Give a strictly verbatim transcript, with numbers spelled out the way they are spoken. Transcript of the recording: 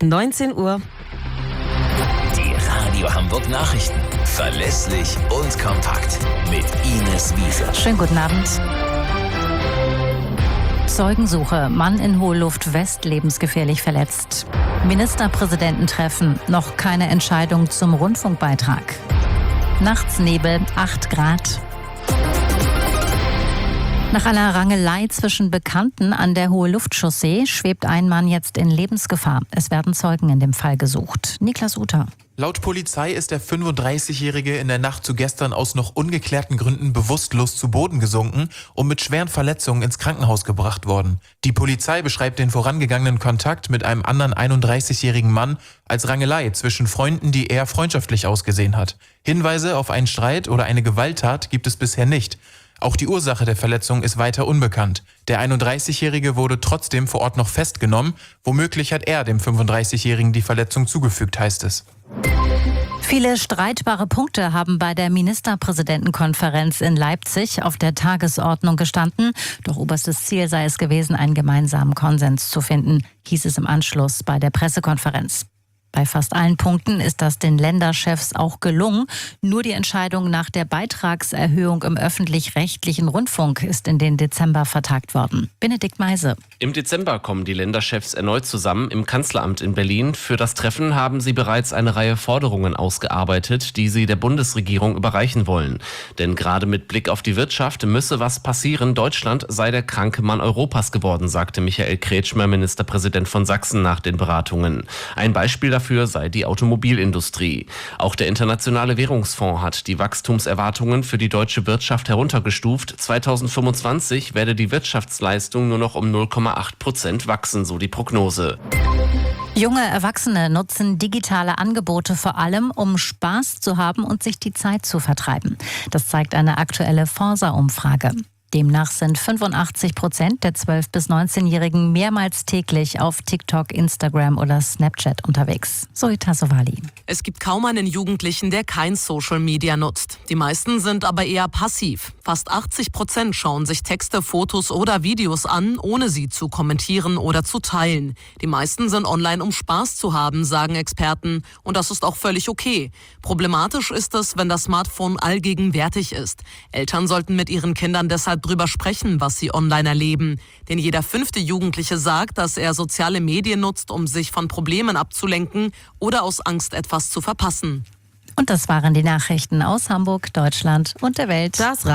neunzehn Uhr. Die Radio Hamburg Nachrichten. Verlässlich und kompakt. Mit Ines Wiese. Schönen guten Abend. Zeugensuche. Mann in hohe Luft West lebensgefährlich verletzt. Ministerpräsidententreffen. Noch keine Entscheidung zum Rundfunkbeitrag. Nachts Nebel, acht Grad. Nach einer Rangelei zwischen Bekannten an der Hohe-Luft-Chaussee schwebt ein Mann jetzt in Lebensgefahr. Es werden Zeugen in dem Fall gesucht. Niklas Uter. Laut Polizei ist der fünfunddreißigjährige in der Nacht zu gestern aus noch ungeklärten Gründen bewusstlos zu Boden gesunken und mit schweren Verletzungen ins Krankenhaus gebracht worden. Die Polizei beschreibt den vorangegangenen Kontakt mit einem anderen einunddreißigjährigen Mann als Rangelei zwischen Freunden, die eher freundschaftlich ausgesehen hat. Hinweise auf einen Streit oder eine Gewalttat gibt es bisher nicht. Auch die Ursache der Verletzung ist weiter unbekannt. Der einunddreißigjährige wurde trotzdem vor Ort noch festgenommen. Womöglich hat er dem fünfunddreißigjährigen die Verletzung zugefügt, heißt es. Viele streitbare Punkte haben bei der Ministerpräsidentenkonferenz in Leipzig auf der Tagesordnung gestanden. Doch oberstes Ziel sei es gewesen, einen gemeinsamen Konsens zu finden, hieß es im Anschluss bei der Pressekonferenz. Bei fast allen Punkten ist das den Länderchefs auch gelungen. Nur die Entscheidung nach der Beitragserhöhung im öffentlich-rechtlichen Rundfunk ist in den Dezember vertagt worden. Benedikt Meise. Im Dezember kommen die Länderchefs erneut zusammen im Kanzleramt in Berlin. Für das Treffen haben sie bereits eine Reihe Forderungen ausgearbeitet, die sie der Bundesregierung überreichen wollen. Denn gerade mit Blick auf die Wirtschaft müsse was passieren. Deutschland sei der kranke Mann Europas geworden, sagte Michael Kretschmer, Ministerpräsident von Sachsen, nach den Beratungen. Ein Beispiel dafür sei die Automobilindustrie. Auch der Internationale Währungsfonds hat die Wachstumserwartungen für die deutsche Wirtschaft heruntergestuft. zweitausendfünfundzwanzig werde die Wirtschaftsleistung nur noch um null Komma acht Prozent wachsen, so die Prognose. Junge Erwachsene nutzen digitale Angebote vor allem, um Spaß zu haben und sich die Zeit zu vertreiben. Das zeigt eine aktuelle Forsa-Umfrage. Demnach sind fünfundachtzig Prozent der zwölf- bis neunzehnjährigen mehrmals täglich auf TikTok, Instagram oder Snapchat unterwegs. Zoe Tassovali. Es gibt kaum einen Jugendlichen, der kein Social Media nutzt. Die meisten sind aber eher passiv. Fast achtzig Prozent schauen sich Texte, Fotos oder Videos an, ohne sie zu kommentieren oder zu teilen. Die meisten sind online, um Spaß zu haben, sagen Experten. Und das ist auch völlig okay. Problematisch ist es, wenn das Smartphone allgegenwärtig ist. Eltern sollten mit ihren Kindern deshalb drüber sprechen, was sie online erleben. Denn jeder fünfte Jugendliche sagt, dass er soziale Medien nutzt, um sich von Problemen abzulenken oder aus Angst etwas zu verpassen. Und das waren die Nachrichten aus Hamburg, Deutschland und der Welt. Das